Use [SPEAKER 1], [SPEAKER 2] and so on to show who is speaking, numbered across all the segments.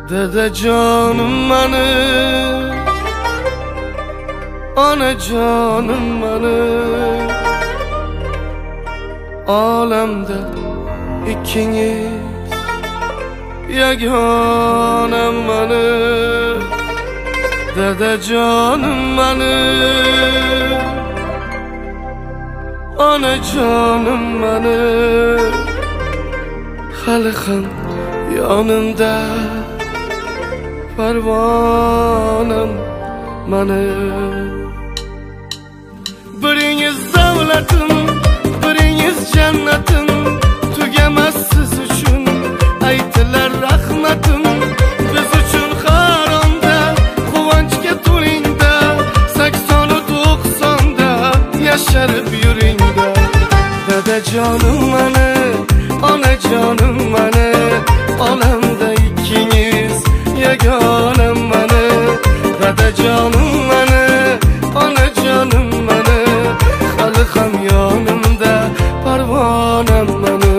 [SPEAKER 1] Dedecanım benim, anacanım benim. Alemde ikiniz yeganem benim. Dedecanım benim, anacanım benim. Hali ham yanımda parvonim benim. Biriniz davlatim, biriniz cennetim. Tugamas siz uchun aytilar rahmatim. Biz uchun haromda, quvonchga to'lingda, 80-90da yasharib yuringda. Dadajonim meni, onajonim meni, olamda ikkiniz yeganem meni. Dadajonim meni, onajonim meni, hali ham yonimda parvonim meni.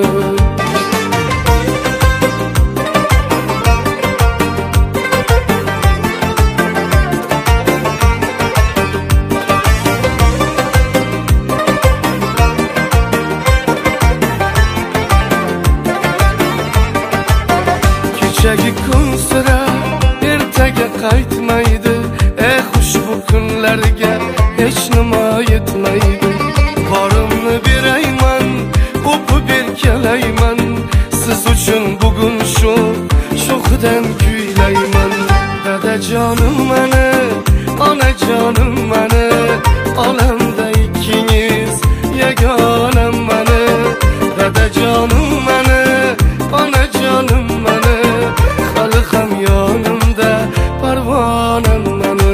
[SPEAKER 1] Kechagi kun sira ertaga qaytmaydi. Xushbu kunlarga hech nima yetmaydi. Borimni berayman, o'pib erkalayman. Siz uchun bugun shu sho'xidan kuylayman. Dadajonim meni, onajonim meni, olamda ikkiniz yeganem meni. Dadajonim meni, onajonim meni, hali ham yonimda parvonim meni.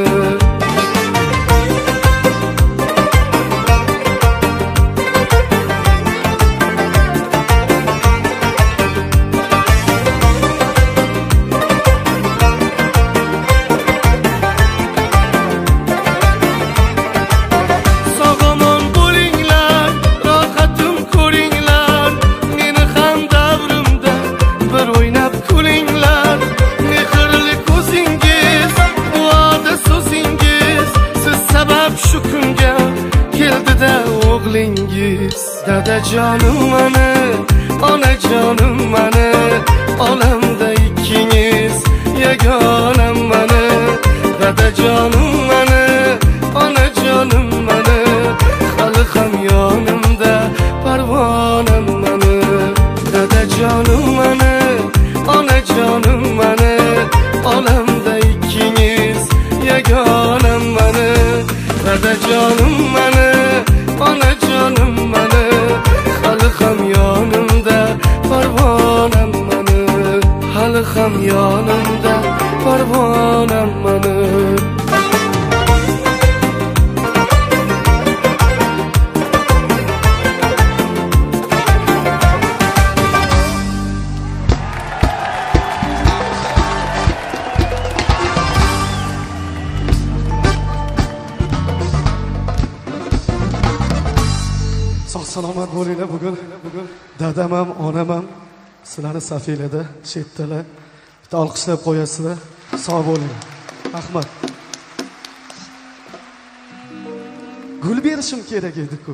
[SPEAKER 1] Sog'omon bo'linglar, rohatim ko'ringlar. Meni ham davrimda bir o'ynab kulinglar. Mehrli ko'zingiz, duoda so'zingiz, siz sabab shu kunga keldi-da o'g'lingiz. Dadajonim meni, onajonim meni, olamda ikkiniz yeganem meni. Dadajonim meni, onajonim meni, hali ham yonimda parvonim meni. Dadajonim meni, onajonim meni, olamda ikkiniz yeganem meni. Dadajonim meni, onajonim meni, hali ham yonimda parvonim meni. Hali ham yonimda parvonim meni.
[SPEAKER 2] Sog' salomat bo'linglar. Bugun dadam ham, onam ham sizlarni safinglarda chetdalar. Bitta olqishlab qo'yasizlar. Sog' bo'linglar. Rahmat. Gul berishim kerak edi-ku.